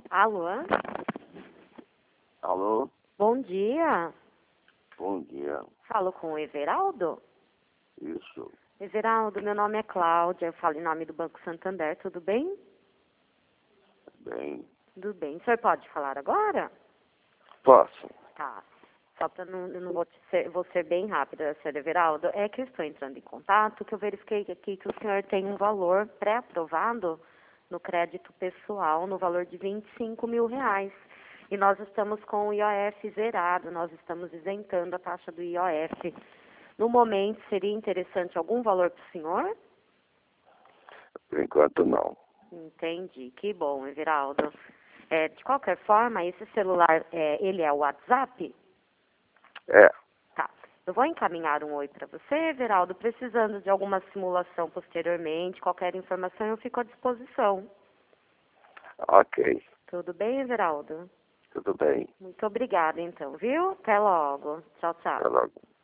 Alô? Alô? Bom dia. Bom dia. Falo com o Everaldo? Isso. Everaldo, meu nome é Cláudia, eu falo em nome do Banco Santander, tudo bem? Bem. Tudo bem. O senhor pode falar agora? Posso? Tá. Só para eu não vou ser bem rápida, senhor Everaldo. É que eu estou entrando em contato, que eu verifiquei aqui que o senhor tem um valor pré-aprovado no crédito pessoal, no valor de R$ 25.000. E nós estamos com o IOF zerado, nós estamos isentando a taxa do IOF. No momento, seria interessante algum valor para o senhor? Por enquanto não. Entendi. Que bom, Everaldo. De qualquer forma, esse celular, ele é o WhatsApp? É. Tá. Eu vou encaminhar um oi para você, Everaldo. Precisando de alguma simulação posteriormente, qualquer informação, eu fico à disposição. Ok. Tudo bem, Everaldo? Tudo bem. Muito obrigada, então, viu? Até logo. Tchau, tchau. Até logo.